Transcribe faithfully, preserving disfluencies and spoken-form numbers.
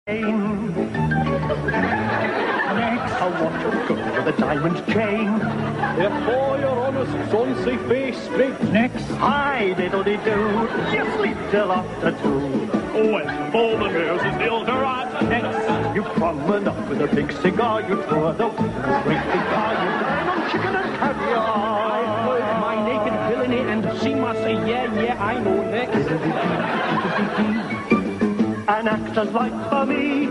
Next, a watch of gold with a diamond chain. Therefore your honest son say face straight. Next, hi diddle-de-doo, you sleep till after two. Oh, and Bowman Mills is the old garage. Next, you promenade up with a big cigar, you tour the world in a great big car, you dine on chicken and caviar. I've heard my naked villainy and she must say, yeah, yeah, I know. Next. An actor's life for me